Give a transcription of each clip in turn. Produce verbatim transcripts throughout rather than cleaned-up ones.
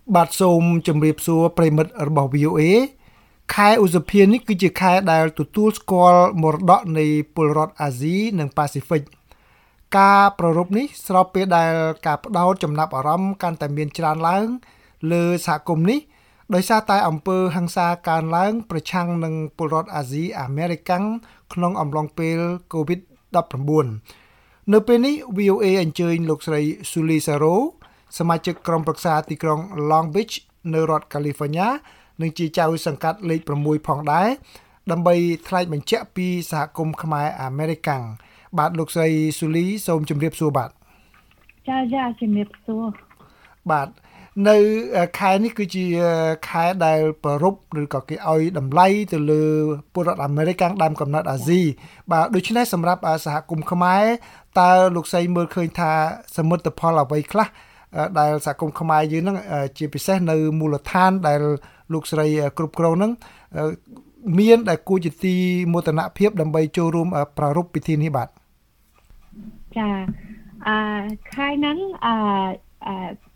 បាទសូមជម្រាបសួរប្រិមិត្តរបស់ វី អូ เอ ខែឧសភានេះគឺជាខែដែលទទួលស្គាល់មរតកនៃពលរដ្ឋអាស៊ីនិងប៉ាស៊ីហ្វិកការប្រារព្ធនេះស្របពេលដែលការផ្ដោតចំណាប់អារម្មណ៍កាន់តែមានច្រើនឡើងលើសហគមន៍នេះដោយសារតែអំពើហិង្សាកើនឡើងប្រឆាំងនឹងពលរដ្ឋអាស៊ីអាមេរិកាំងក្នុងអំឡុងពេល កូវីដ ដប់ប្រាំបួន នៅពេលនេះ វី អូ เอ អញ្ជើញលោកស្រី Suli Saro សមាជិកក្រុមប្រឹក្សាទីក្រុង Long Beach នៅរដ្ឋ California និងជាចៅសង្កាត់លេខ 6 ផងដែរដើម្បីថ្លែងបញ្ជាក់ពីសហគមន៍ខ្មែរអាមេរិកាំងបាទលោកស្រី Suli សូមជម្រាបសួរបាទចាចាជំរាបសួរបាទនៅខែនេះគឺជាខែដែលប្ររពឬក៏គេឲ្យតម្លៃទៅលើពលរដ្ឋអាមេរិកាំងដើមកំណើតអាស៊ីបាទដូច្នេះសម្រាប់សហគមន៍ខ្មែរតើលោកស្រីមើលឃើញថាសមិទ្ធផលអ្វីខ្លះដែលសហគមន៍ខ្មែរយើងហ្នឹងជាពិសេសនៅមូលដ្ឋានដែលលោកស្រីគ្រប់គ្រងហ្នឹងមានដែលគួរជាទីមោទនភាពដើម្បីចូលរួមប្រារព្ធពិធីនេះបាទចាអឺខែហ្នឹងអឺអឺ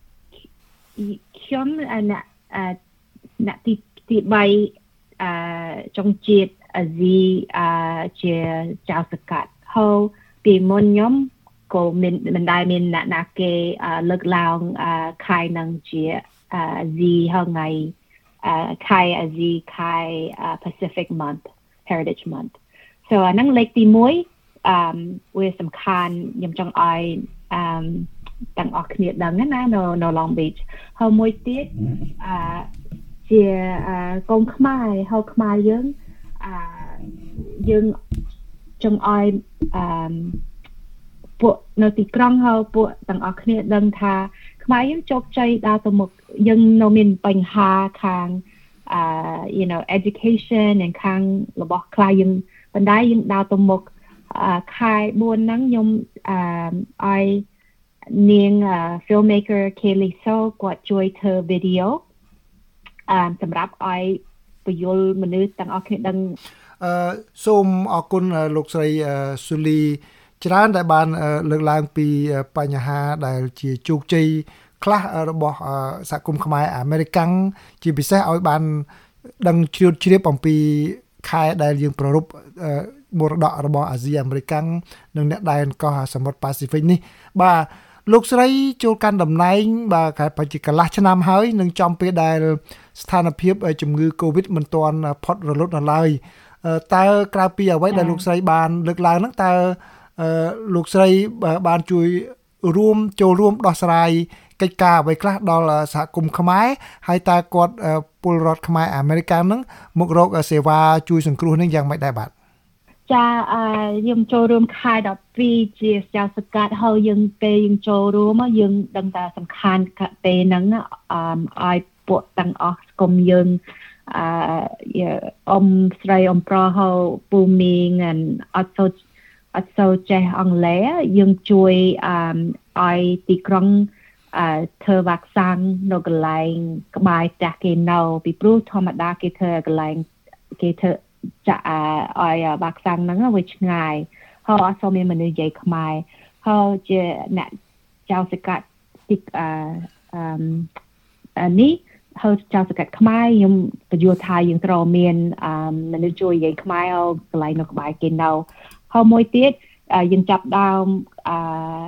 ខ្ញុំអ្នកអ្នកទីទី3អឺចុងជាតិអាស៊ីអឺជាចៅសង្កាត់ហើយពីមុនខ្ញុំក៏មានមិនដែលមានអ្នកណាគេលើកឡើងខែហ្នឹងជាអាស៊ីថ្ងៃខែអាស៊ីខែ Pacific Month Heritage Month so អាហ្នឹងលេខទី1អឺវាសំខាន់ខ្ញុំចង់ឲ្យអឺទាំងអស់គ្នាដឹងណានៅនៅ Long Beach ហើយមួយទៀតអឺជាកូនខ្មែរហើយខ្មែរយើងអឺយើងចង់ឲ្យអឺពួកនៅទីក្រុងហើយពួកទាំងអស់គ្នាដឹងថាខ្មែរយើងជោគជ័យដើរទៅមុខយើងនៅមានបញ្ហាខាងអឺ you know education និងខាងរបស់ខ្លះយើងបណ្ដាយើងដើរទៅមុខខែបួនហ្នឹងខ្ញុំអឺឲ្យនាង filmmaker Kelly So គាត់ជួយធ្វើវីដេអូអឺសម្រាប់ឲ្យបញ្យលមនុស្សទាំងអស់គ្នាដឹងអឺសូមអរគុណលោកស្រី Suli ច្រើនដែលបានលើកឡើងពីបញ្ហាដែលជាជោគជ័យខ្លះរបស់សហគមន៍ខ្មែរអាមេរិកាំងជាពិសេសឲ្យបានដឹងជ្រាបជ្រាបអំពីខែដែលយើងប្រារព្ធមរតករបស់អាស៊ីអាមេរិកាំងនិងអ្នកដែនកោះសមុទ្រប៉ាស៊ីហ្វិកនេះបាទលោកស្រីចូលកាន់តំណែងបាទកាលពីកន្លះឆ្នាំហើយនឹងចំពេលដែលស្ថានភាពជំងឺ Covid មិនទាន់ផុតរលត់នៅឡើយតើក្រៅពីអ្វីដែលលោកស្រីបានលើកឡើងហ្នឹងតើលោកស្រីបានជួយរួមចូលរួមដោះស្រាយកិច្ចការអ្វីខ្លះដល់សហគមន៍ខ្មែរហើយតើគាត់ពលរដ្ឋខ្មែរអាមេរិកាំងហ្នឹងមករកសេវាជួយសង្គ្រោះនឹងយ៉ាងម៉េចដែរបាទចាអឺយើងចូលរួមខែដប់ពីរជាចៅសង្កាត់ហើយយើងពេលយើងចូលរួមយើងដឹងថាសំខាន់ពេលហ្នឹងអឺឲ្យពួកទាំងអស់គុំយើងអឺអ៊ំស្រីអ៊ំប្រុសហៅពូមីងអត់សូវអត់សូវចេះអង់គ្លេសយើងជួយអឺឲ្យទីក្រុងអឺធ្វើវ៉ាក់សាំងនៅកន្លែងក្បែរផ្ទះគេនៅពីព្រោះធម្មតាគេធ្វើកន្លែងគេធ្វើចាឲ្យវ៉ាក់សាំងហ្នឹងវាឆ្ងាយហើយអត់សូវមានមនុស្សនិយាយខ្មែរហើយជាអ្នកចៅសង្កាត់ទីអឺអឺនេះហើយចៅសង្កាត់ខ្មែរខ្ញុំបញ្យល់ថាយើងត្រូវមានអឺមនុស្សជួយនិយាយខ្មែរឲ្យកន្លែងនៅក្បែរគេនៅហើយមួយទៀតយើងចាប់ដើមអឺ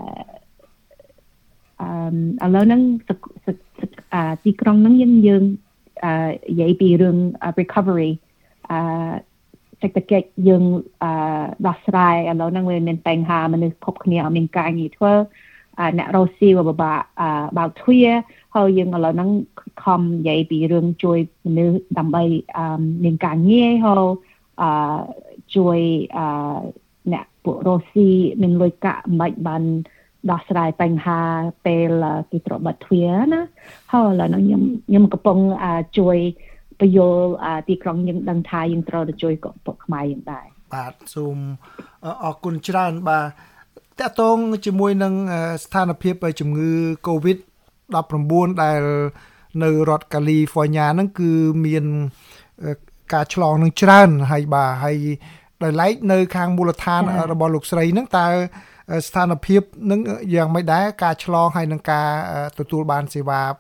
អឺឥឡូវហ្នឹងទីក្រុងហ្នឹងយើងយើងនិយាយពីរឿង recovery អឺសេដ្ឋកិច្ចយើងអឺដោះស្រាយឥឡូវហ្នឹងវាមានបញ្ហាមនុស្សគ្រប់គ្នាអត់មានការងារធ្វើអ្នករស់ស៊ីវាពិបាកបើកទ្វារហើយយើងឥឡូវហ្នឹងខំនិយាយពីរឿងជួយមនុស្សដើម្បីអឺមានការងារហើយអឺជួយអឺអ្នកពួករស់ស៊ីមានលុយកាក់មិនបានដោះស្រាយបញ្ហាពេលគេត្រូវបិទទ្វារណាហើយឥឡូវហ្នឹងខ្ញុំខ្ញុំកំពុងជួយបញ្យល់ទីក្រុងយើងដឹងថាយើងត្រូវទៅជួយពួកខ្មែរយើងដែរបាទសូមអរគុណច្រើនបាទតកតងជាមួយនឹងស្ថានភាពជំងឺ Covid ដប់ប្រាំបួន ដែលនៅរដ្ឋ California ហ្នឹងគឺមានការឆ្លងនឹងច្រើនហើយបាទហើយដោយឡែកនៅខាងមូលដ្ឋានរបស់លោកស្រីហ្នឹងតើស្ថានភាពនឹងយ៉ាងម៉េចដែរការឆ្លងហើយនឹងការទទួលបានសេវា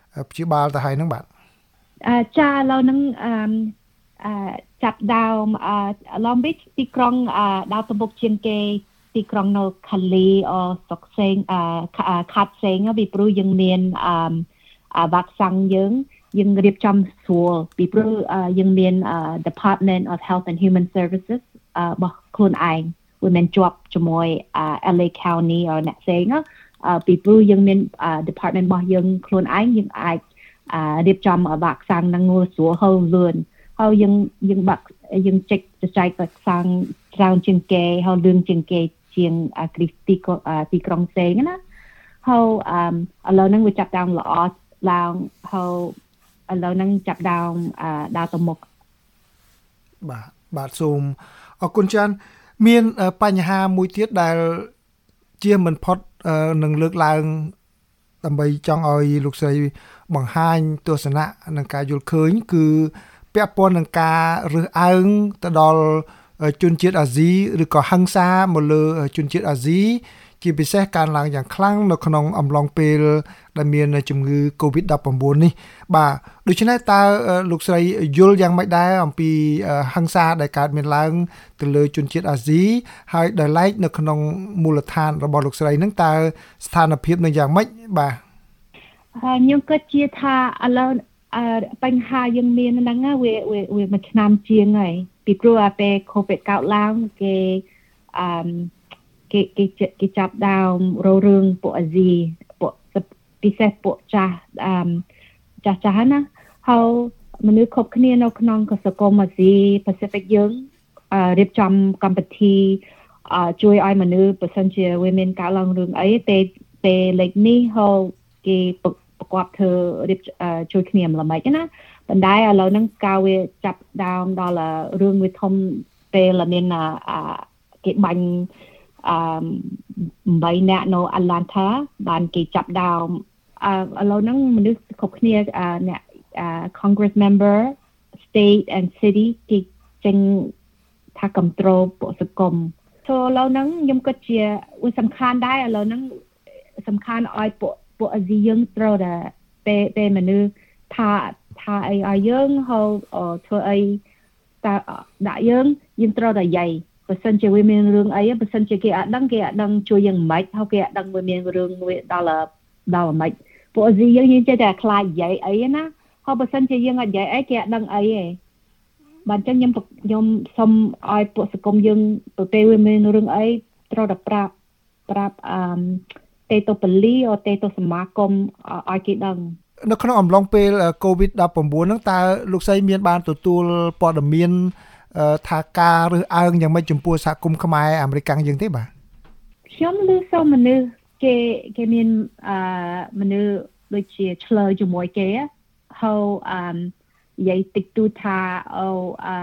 ព្យាបាលទៅហើយហ្នឹងបាទអឺចាឥឡូវហ្នឹងអឺអឺចាប់ដើមអឺ Long Beach ទីក្រុងអឺដើរទំពុកជាងគេទីក្រុងនៅ Cali អូសុកសេងអឺខាត់សេងពីព្រោះយើងមានអឺវ៉ាក់សាំងយើងយើងរៀបចំស្រួលពីព្រោះយើងមាន Department of Health and Human Services របស់ខ្លួនឯងវាមិនជាប់ជាមួយ L A County ឬអ្នកផ្សេងពីព្រោះយើងមាន Department របស់យើងខ្លួនឯងយើងអាចរៀបចំវ៉ាក់សាំងនឹងងាយស្រួលហើយលឿនហើយយើងយើងបាក់យើងចេញចែកវ៉ាក់សាំងច្រើនជាងគេហើយលឿនជាងគេជាងគ្រីស្ទីទីក្រុងផ្សេងណាហើយឥឡូវហ្នឹងវាចាប់ដើមល្អឡើងហើយឥឡូវហ្នឹងចាប់ដើមដើរទៅមុខបាទបាទសូមអរគុណច្រើនមានបញ្ហាមួយទៀតដែលជាមិនផុតនឹងលើកឡើងដើម្បីចង់ឲ្យលោកស្រីបង្ហាញទស្សនៈនិងការយល់ឃើញគឺពាក់ព័ន្ធនឹងការរើសអើងទៅដល់ជនជាតិអាស៊ីឬក៏ហិង្សាមកលើជនជាតិអាស៊ីជាពិសេសការឡើងយ៉ាងខ្លាំងនៅក្នុងអំឡុងពេលដែលមានជំងឺ COVID ដប់ប្រាំបួន នេះបាទដូច្នេះតើលោកស្រីយល់យ៉ាងម៉េចដែរអំពីហិង្សាដែលកើតមានឡើងទៅលើជនជាតិអាស៊ីហើយដែលឡែកនៅក្នុងមូលដ្ឋានរបស់លោកស្រីនឹងតើស្ថានភាពនឹងយ៉ាងម៉េចបាទខ្ញុំគិតជាថាឥឡូវបញ្ហាយើងមានហ្នឹងវាវាមួយឆ្នាំជាងហើយពីព្រោះអាពេល COVID កើតឡើងគេអឺគេគេគេចាប់ដើមរោរឿងពួកអាស៊ីពួកពិសេសពួកចាស់អឺចាស់ចាស់ណាហើយមនុស្សគ្រប់គ្នានៅក្នុងសង្គមអាស៊ី Pacific យើងរៀបចំកម្មវិធីជួយឲ្យមនុស្សបើសិនជាវាមានកើតឡើងរឿងអីពេលពេលលេខនេះហើយគេប្រកបធ្វើរៀបជួយគ្នាម្ល៉េះម៉េចណាប៉ុន្តែឥឡូវហ្នឹងកាលវាចាប់ដើមដល់រឿងវាធំពេលមានគេបាញ់អឺបីអ្នកនៅ Atlanta បានគេចាប់ដើមឥឡូវហ្នឹងមនុស្សគ្រប់គ្នាអ្នក Congress member state and city គេចេញថា control ពួកសង្គមసోឥឡូវហ្នឹងខ្ញុំគិតជាវាសំខាន់ដែរឥឡូវហ្នឹងសំខាន់ឲ្យពួកពួកអាស៊ីយើងត្រូវតែពេលពេលមនុស្សថាថាអីឲ្យយើងហើយធ្វើអីតែដាក់យើងយើងត្រូវតែយាយបើសិនជាវាមានរឿងអីបើសិនជាគេអត់ដឹងគេអត់ដឹងជួយយើងមិនហើយគេអត់ដឹងវាមានរឿងវាដល់ដល់មិនពួកអាស៊ីយើងយើងចេះតែខ្លាចនិយាយអីណាហើយបើសិនជាយើងអត់និយាយអីគេអត់ដឹងអីទេបាទអញ្ចឹងខ្ញុំខ្ញុំសុំឲ្យពួកសង្គមយើងទៅពេលវាមានរឿងអីត្រូវតែប្រាប់ប្រាប់អឺទេទៅប៉ូលីសទេទៅសមាគមឲ្យគេដឹងនៅក្នុងអំឡុងពេល COVID ដប់ប្រាំបួន ហ្នឹងតើលោកស្រីមានបានទទួលព័ត៌មានថាការរើសអើងយ៉ាងម៉េចចំពោះសហគមន៍ខ្មែរអាមេរិកយើងទេបាទខ្ញុំឮសូមមនុស្សគេគេមានអឺមនុស្សដូចជាឆ្លើយជាមួយគេហើយអឺនិយាយតិចតួចថាអូអឺ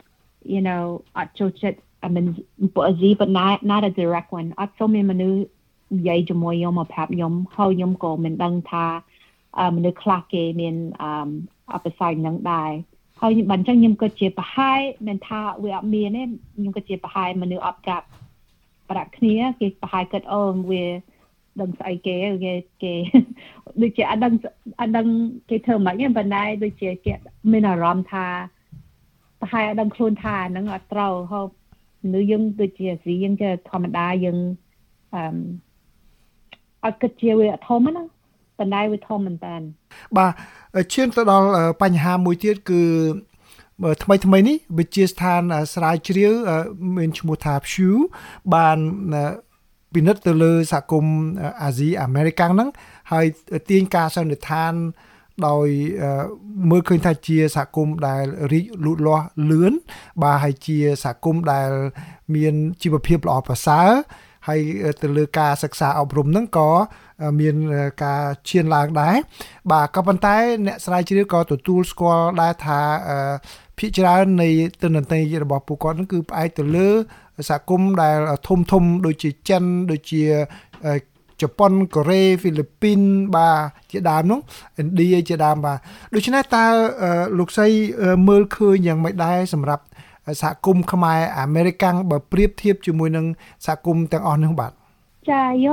you know អត់ចូលចិត្ត I mean ពួកអាស៊ីប៉ុន្តែ not a direct one អត់សូមមានមនុស្សនិយាយជាមួយខ្ញុំមកប្រាប់ខ្ញុំហើយខ្ញុំក៏មិនដឹងថាមនុស្សខ្លះគេមានអឺអបស័យនឹងដែរហើយបើអញ្ចឹងខ្ញុំក៏ជាប្រហែលមិនថាវាអត់មានទេខ្ញុំក៏ជាប្រហែលមនុស្សអត់កាប់ប្រាក់គ្នាគេប្រហែលគិតអូវាដឹងស្អីគេគេគេដូចជាអត់ដឹងអត់ដឹងគេធ្វើមិនហ្នឹងប៉ុន្តែដូចជាគេមានអារម្មណ៍ថាប្រហែលអត់ដឹងខ្លួនថាហ្នឹងអត់ត្រូវហើយមនុស្សយើងដូចជាស៊ីយើងជាធម្មតាយើងអឺអត់គិតជាវាធំណាប៉ុន្តែវាធំមែនតើបាទឈានទៅដល់បញ្ហាមួយទៀតគឺថ្មីថ្មីនេះវិទ្យាស្ថានស្រាវជ្រាវមានឈ្មោះថា Pew បានពិនិត្យទៅលើសហគមន៍អាស៊ីអាមេរិកហ្នឹងហើយទាញការសន្និដ្ឋានដោយមើលឃើញថាជាសហគមន៍ដែលរីកលូតលាស់លឿនបាទហើយជាសហគមន៍ដែលមានជីវភាពល្អប្រសើរហើយទៅលើការសិក្សាអប់រំហ្នឹងក៏មានការឈានឡើងដែរបាទក៏ប៉ុន្តែអ្នកស្រាវជ្រាវក៏ទទួលស្គាល់ដែរថាភាគច្រើននៃទិន្នន័យរបស់ពួកគាត់ហ្នឹងគឺផ្អែកទៅលើសហគមន៍ដែលធំធំដូចជាចិនដូចជាជប៉ុនកូរ៉េហ្វីលីពីនបាទជាដើមនោះឥណ្ឌាជាដើមបាទដូច្នេះតើលោកស្រីមើលឃើញយ៉ាងម៉េចដែរសម្រាប់សហគមន៍ខ្មែរអាមេរិកបើប្រៀបធៀបជាមួយនឹងសហគមន៍ទាំងអស់នោះបាទចាខ្ញុំ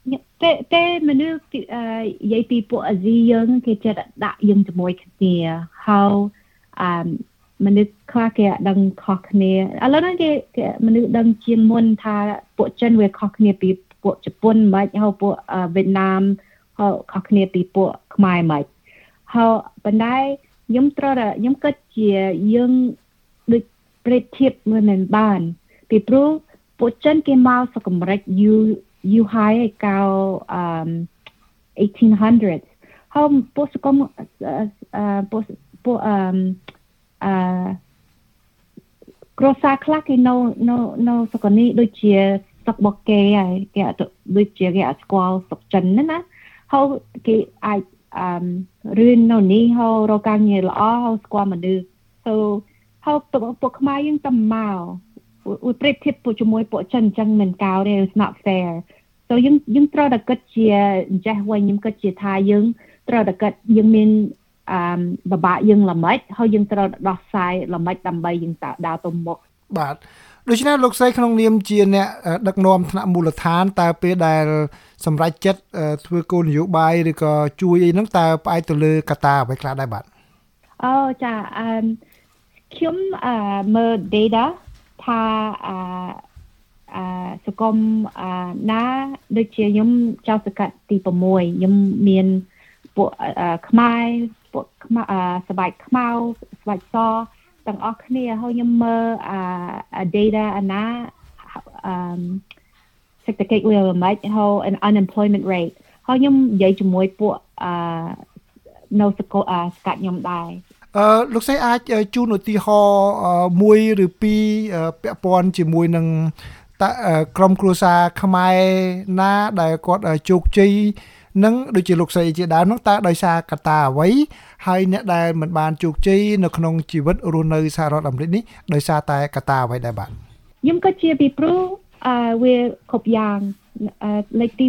តែតែមនុស្សនិយាយពីពួកអាស៊ីយើងគេចេះដាក់យើងជាមួយគ្នាហើយអឺមនុស្សខ្លះគេដឹងខុសគ្នាឥឡូវហ្នឹងគេមនុស្សដឹងជាងមុនថាពួកចិនវាខុសគ្នាពីពួកជប៉ុនមិនហើយពួកវៀតណាមហើយខុសគ្នាពីពួកខ្មែរមិនហើយប៉ុន្តែខ្ញុំត្រូវតែខ្ញុំគិតជាយើងដូចប្រៀបធៀបមិនបានពីព្រោះពួកចិនគេមកសកម្រិតយូយូហើយឯកៅអឺeighteen hundreds ហើយពួកសកម្មអឺពួកពួកអឺអឺគ្រួសារខ្លះគេនៅនៅនៅសកលនេះដូចជាសកបកគេហើយគេដូចជាគេអត់ស្គាល់សុកចិនណាណាហើយគេអាចអឺរៀននៅនេះហើយរកការងារល្អហើយស្គាល់មនុស្ស so ហើយពួកខ្មែរយើងទៅមកឧប្រិទ្ធិពួកជាមួយពួកចិនអញ្ចឹងមិនកោទេ it's not fair so យើងយើងត្រូវតែគិតជាចេះវិញខ្ញុំគិតជាថាយើងត្រូវតែគិតយើងមានអឺបបាក់យើងល្មិចហើយយើងត្រូវដោះស្រាយល្មិចដើម្បីយើងដើរទៅមុខបាទដូច្នេះលោកស្រីក្នុងនាមជាអ្នកដឹកនាំថ្នាក់មូលដ្ឋានតើពេលដែលសម្រេចចិត្តធ្វើគោលនយោបាយឬក៏ជួយអីហ្នឹងតើផ្អែកទៅលើកត្តាអ្វីខ្លះដែរបាទអូចាអឺខ្ញុំអឺមើល data ថាអឺអឺសង្គមអឺណាដូចជាខ្ញុំចៅសង្កាត់ទី6ខ្ញុំមានពួកខ្មែរពួកខ្មែរសបាច់ខ្មៅសបាច់សទាំងអស់គ្នាហើយខ្ញុំមើលអា data អាណាអឺសេដ្ឋកិច្ចវាមិនហើយ unemployment rate ហើយខ្ញុំនិយាយជាមួយពួកអឺនៅសកលស្កាត់ខ្ញុំដែរអឺលោកស្រីអាចជូនឧទាហរណ៍មួយឬពីរពាក់ព័ន្ធជាមួយនឹងតើក្រុមគ្រួសារខ្មែរណាដែលគាត់ជោគជ័យនឹងដូចជាលោកស្រីជាដើមនោះតើដោយសារកត្តាអ្វីហើយអ្នកដែលមិនបានជោគជ័យនៅក្នុងជីវិតរស់នៅសហរដ្ឋអាមេរិកនេះដោយសារតែកត្តាអ្វីដែរបាទខ្ញុំក៏ជាពីព្រោះអឺវាគ្រប់យ៉ាងលេខទី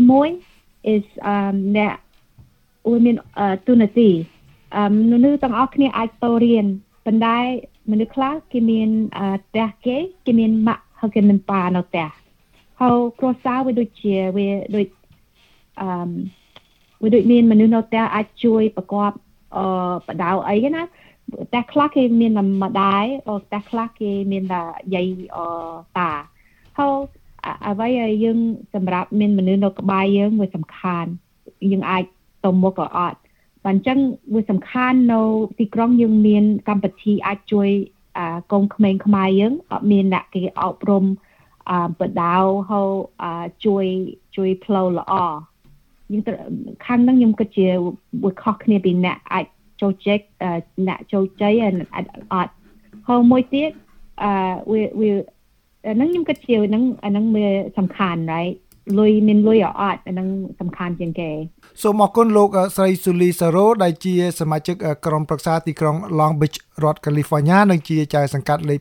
1 is um អ្នកមានទូនាទីអឺមនុស្សទាំងអស់គ្នាអាចទៅរៀនប៉ុន្តែមនុស្សខ្លះគេមានផ្ទះគេគេមានម៉ាក់ហើយគេមានប៉ានៅផ្ទះហើយគ្រួសារវាដូចជាវាដូចអឺវាដូចមានមនុស្សនៅផ្ទះអាចជួយប្រកបអឺបដៅអីណាផ្ទះខ្លះគេមានតែម្ដាយអូផ្ទះខ្លះគេមានតែយាយអឺតាហើយអ្វីឲ្យយើងសម្រាប់មានមនុស្សនៅក្បែរយើងវាសំខាន់យើងអាចទៅមុខក៏អត់បើអញ្ចឹងវាសំខាន់នៅទីក្រុងយើងមានកម្មវិធីអាចជួយកូនក្មេងខ្មែរយើងអត់មានអ្នកគេអប់រំអឺបដៅហើយជួយជួយផ្លូវល្អយើងខាងហ្នឹងខ្ញុំគិតជាវាខុសគ្នាពីអ្នកអាចចូលជែកអ្នកចូលជ័យអត់ហើយមួយទៀតអឺវាវាហ្នឹងខ្ញុំគិតជាហ្នឹងអាហ្នឹងវាសំខាន់ right លុយមានលុយអត់អាហ្នឹងសំខាន់ជាងគេសូមអរគុណលោកស្រីស៊ូលីសារ៉ូដែលជាសមាជិកក្រុមប្រឹក្សាទីក្រុង Long Beach រដ្ឋ California និងជាចៅសង្កាត់លេខ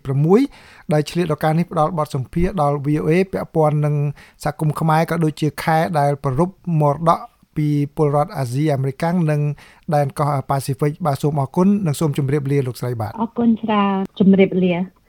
6ដែលឆ្លៀតឱកាសនេះផ្ដល់បទសម្ភាសន៍ដល់ វី អូ អេ ពាក់ព័ន្ធនឹងសហគមន៍ខ្មែរក៏ដូចជាខែដែលប្រពៃមរតកពីពលរដ្ឋអាស៊ីអាមេរិកនិងដែនកោះប៉ាស៊ីហ្វិកបាទសូមអរគុណនិងសូមជម្រាបលាលោកស្រីបាទអរគុណច្រើនជម្រាបលា